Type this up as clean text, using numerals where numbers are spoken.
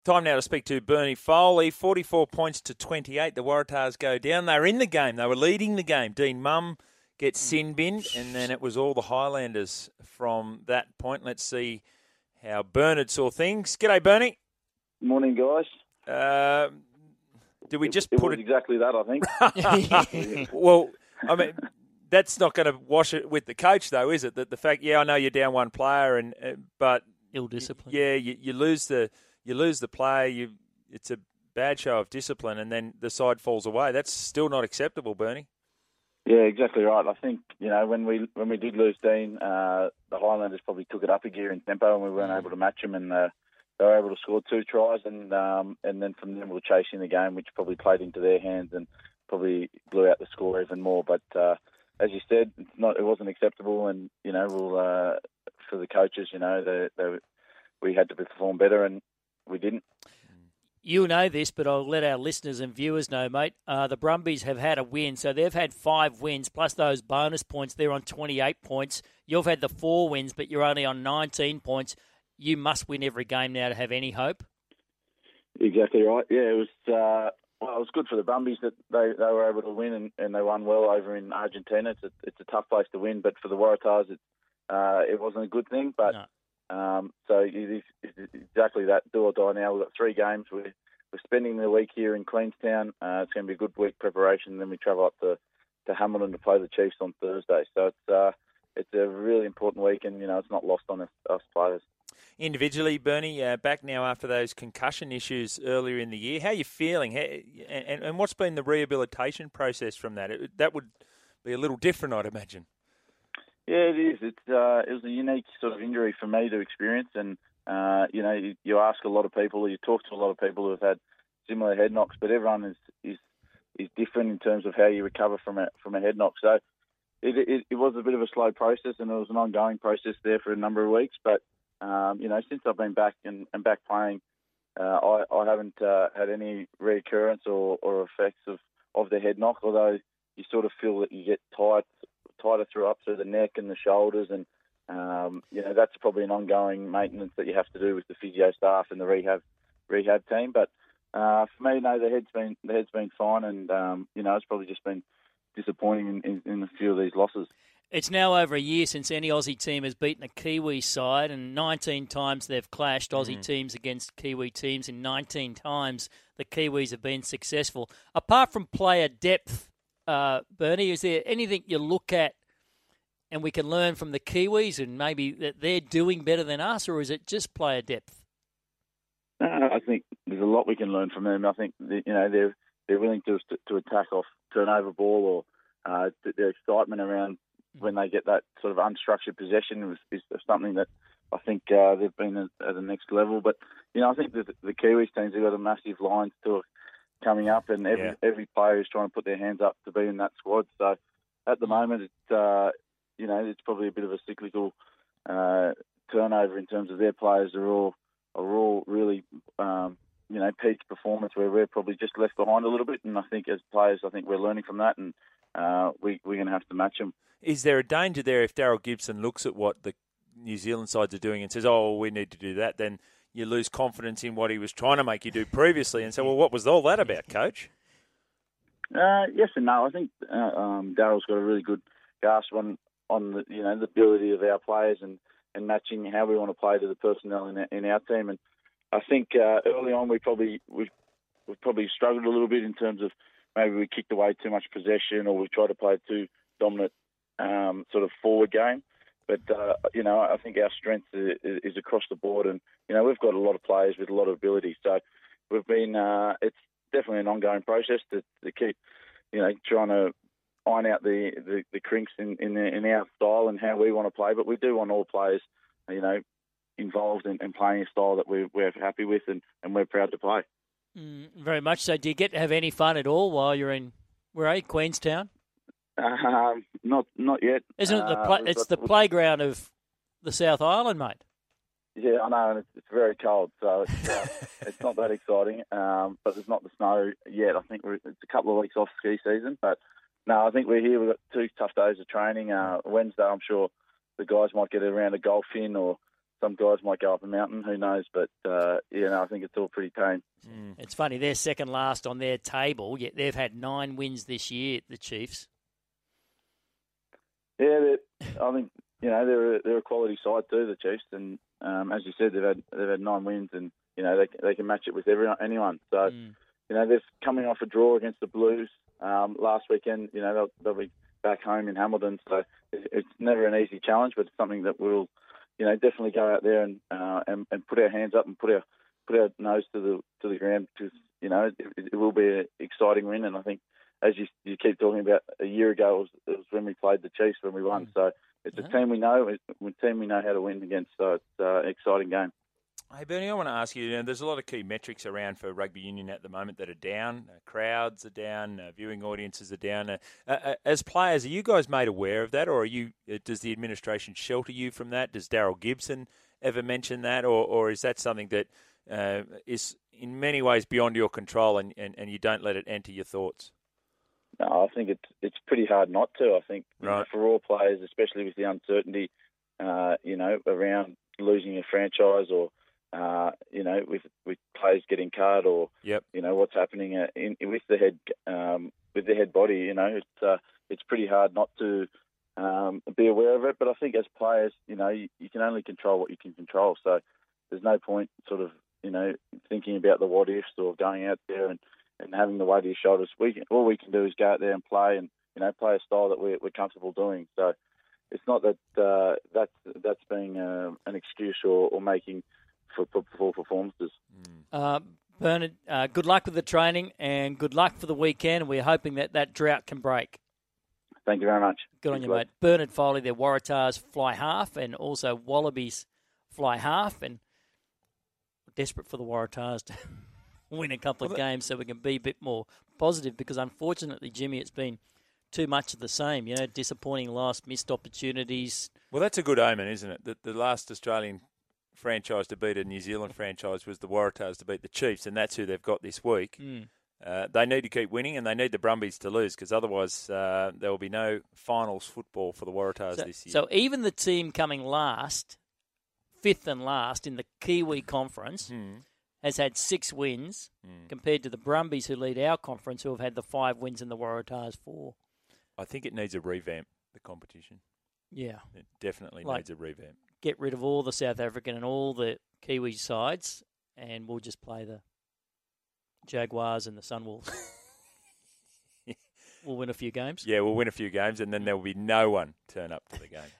Time now to speak to Bernie Foley. 44 points to 28. The Waratahs go down. They were in the game. They were leading the game. Dean Mumm gets sin-binned, and then it was all the Highlanders from that point. Let's see how Bernard saw things. G'day, Bernie. Morning, guys. Did we just it put was it... exactly that, I think. Well, I mean, that's not going to wash it with the coach, though, is it? That the fact, I know you're down one player, but ill discipline. Yeah, you lose the player. It's a bad show of discipline, and then the side falls away. That's still not acceptable, Bernie. Yeah, exactly right. I think when we did lose Dean, the Highlanders probably took it up a gear in tempo, and we weren't able to match them, and they were able to score 2 tries, and then from them we were chasing the game, which probably played into their hands and probably blew out the score even more. But as you said, it wasn't acceptable, and we'll for the coaches, we had to perform better, and we didn't. You know this, but I'll let our listeners and viewers know, mate. The Brumbies have had a win, so they've had 5 wins, plus those bonus points. They're on 28 points. You've had the 4 wins, but you're only on 19 points. You must win every game now to have any hope. Exactly right. Yeah, it was good for the Brumbies that they were able to win, and they won well over in Argentina. It's a tough place to win, but for the Waratahs, it wasn't a good thing. But no. So it's exactly that, do or die now. We've got 3 games. We're spending the week here in Queenstown. It's going to be a good week preparation. Then we travel up to Hamilton to play the Chiefs on Thursday. So it's a really important week, and it's not lost on us players. Individually, Bernie, back now after those concussion issues earlier in the year, how are you feeling? And what's been the rehabilitation process from that? That would be a little different, I'd imagine. Yeah, it is. It was a unique sort of injury for me to experience, and you ask a lot of people, you talk to a lot of people who have had similar head knocks, but everyone is different in terms of how you recover from a head knock. So it was a bit of a slow process, and it was an ongoing process there for a number of weeks. But since I've been back and back playing, I haven't had any reoccurrence or effects of the head knock. Although you sort of feel that you get tighter through the neck and the shoulders, and that's probably an ongoing maintenance that you have to do with the physio staff and the rehab team. But for me, no, the head's been fine, and it's probably just been disappointing in a few of these losses. It's now over a year since any Aussie team has beaten a Kiwi side, and 19 times they've clashed. Aussie teams against Kiwi teams, and 19 times the Kiwis have been successful. Apart from player depth, Bernie, is there anything you look at and we can learn from the Kiwis and maybe that they're doing better than us, or is it just player depth? I think there's a lot we can learn from them. I think they're willing to attack off turnover ball, or their excitement around when they get that sort of unstructured possession is something that I think they've been at the next level. But I think the Kiwis teams have got a massive Lions tour coming up, and every player is trying to put their hands up to be in that squad. So at the moment, it's probably a bit of a cyclical turnover in terms of their players are all really peak performance, where we're probably just left behind a little bit. And I think as players, we're learning from that, and we're going to have to match them. Is there a danger there if Daryl Gibson looks at what the New Zealand sides are doing and says, "Oh, we need to do that," then you lose confidence in what he was trying to make you do previously, and say, "Well, what was all that about, Coach?" Yes and no. I think Daryl's got a really good grasp on the the ability of our players and matching how we want to play to the personnel in our team. And I think early on we've probably struggled a little bit in terms of maybe we kicked away too much possession, or we tried to play too dominant sort of forward game. But, I think our strength is across the board, and, we've got a lot of players with a lot of ability. So we've been, it's definitely an ongoing process to keep, trying to iron out the crinks in our style and how we want to play. But we do want all players, involved in playing a style that we're happy with and we're proud to play. Very much so. Do you get to have any fun at all while you're in, where are you, Queenstown? Not yet. Isn't it it's the playground of the South Island, mate? Yeah, I know, and it's very cold, so it's not that exciting. But there's not the snow yet. I think it's a couple of weeks off ski season, but no, I think we're here. We've got 2 tough days of training. Wednesday, I'm sure the guys might get around a golf in or some guys might go up a mountain. Who knows? But I think it's all pretty tame. It's funny. They're second last on their table, yet they've had 9 wins this year. The Chiefs. Yeah, I think they're a quality side too, the Chiefs, and as you said, they've had 9 wins, and they can match it with anyone. So they're coming off a draw against the Blues last weekend. They'll be back home in Hamilton, so it's never an easy challenge, but it's something that we'll definitely go out there and put our hands up and put our nose to the ground, because it will be an exciting win. And I think, as you keep talking about, a year ago it was when we played the Chiefs when we won. So it's a team we know, a team we know how to win against. So it's an exciting game. Hey, Bernie, I want to ask you, there's a lot of key metrics around for rugby union at the moment that are down. Crowds are down, viewing audiences are down. As players, are you guys made aware of that, or does the administration shelter you from that? Does Daryl Gibson ever mention that, or is that something that is in many ways beyond your control and you don't let it enter your thoughts? No, I think it's pretty hard not to. I think right. For all players, especially with the uncertainty, around losing a franchise or with players getting cut or what's happening with the head body, it's pretty hard not to be aware of it. But I think as players, you can only control what you can control. So there's no point sort of thinking about the what ifs or going out there and having the weight of your shoulders. All we can do is go out there and play and play a style that we're comfortable doing. So it's not that that's being an excuse or making for poor performances. Bernard, good luck with the training and good luck for the weekend. We're hoping that drought can break. Thank you very much. Good on you, mate. Bernard Foley, their Waratahs fly half, and also Wallabies fly half, and we're desperate for the Waratahs to win a couple of games so we can be a bit more positive, because unfortunately, Jimmy, it's been too much of the same, disappointing loss, missed opportunities. Well, that's a good omen, isn't it? The last Australian franchise to beat a New Zealand franchise was the Waratahs to beat the Chiefs, and that's who they've got this week. They need to keep winning, and they need the Brumbies to lose, because otherwise there will be no finals football for the Waratahs this year. So even the team coming last, 5th and last in the Kiwi Conference, has had 6 wins compared to the Brumbies, who lead our conference, who have had the 5 wins and the Waratahs 4. I think it needs a revamp, the competition. Yeah. It definitely needs a revamp. Get rid of all the South African and all the Kiwi sides, and we'll just play the Jaguars and the Sunwolves. We'll win a few games. Yeah, we'll win a few games, and then there will be no one turn up to the game.